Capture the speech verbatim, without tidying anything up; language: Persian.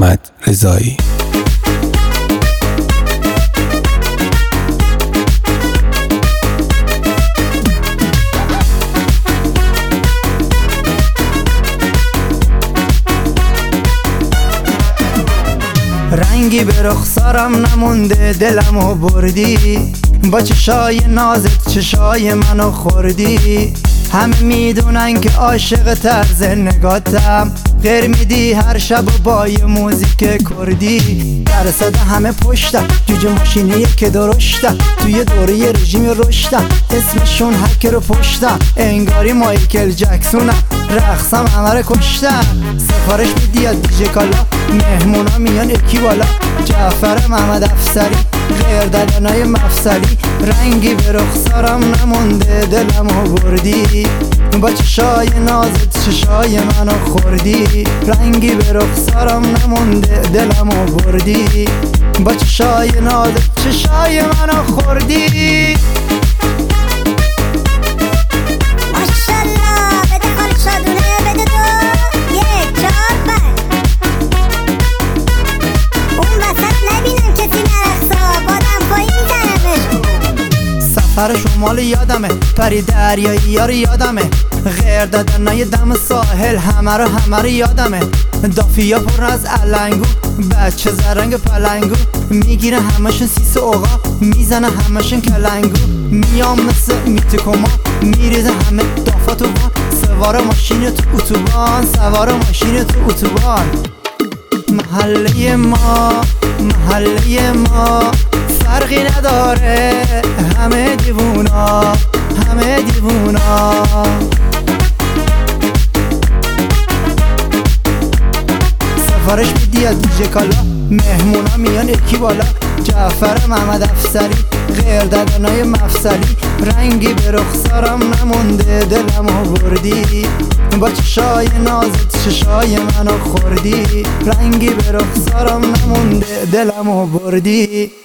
احمد رضایی. رنگی به رخسارم نمونده دلمو بردی، با چشای نازت چشای منو خوردی. همه میدونن که عاشق طرز نگاتم، غیر میدی هر شب و با یه موزیک کردی. در صدا همه پشتم، جوجه ماشینیه که درشتم، توی دوره رژیم رشتم، اسمشون هکر رو پشتم. انگاری مایکل جکسونم، رقصم همه رو کشتم. سفارش میدی از دیجه کالا، مهمونا میان اکی بالا. جعفر محمد افسری، غیر دلنای مفصلی. رنگی به رخسارم نمونده دلمو بردی، با چشای نازت چشای منو خوردی. رنگی به رخسارم نمونده دلمو بردی، با چشای نازت چشای منو خوردی. سفر شمال یادمه، پری دریایی یار یادمه. غیر دادنای دم ساحل همه رو همه رو یادمه. دافیا پر از علنگو، بچه زرنگ پلنگو. میگیره همشون سیس اوقا، میزنه همشون کلنگو. میام مثل میتکوما، میریزه همه دافا تو بان. سوار ماشین تو اتوبان، سوار ماشین تو اتوبان. محله ما محله ما فرقی نداره، همه دیوونا همه دیوونا. سفارش میدی از دیجه کالا، مهمونا میان اکی بالا. جعفر محمد افسری، غیر دلنای مفصلی. رنگی به رخسارم نمونده دلمو بردی، با چشای نازت چشای منو خوردی. رنگی به رخسارم نمونده دلمو بردی.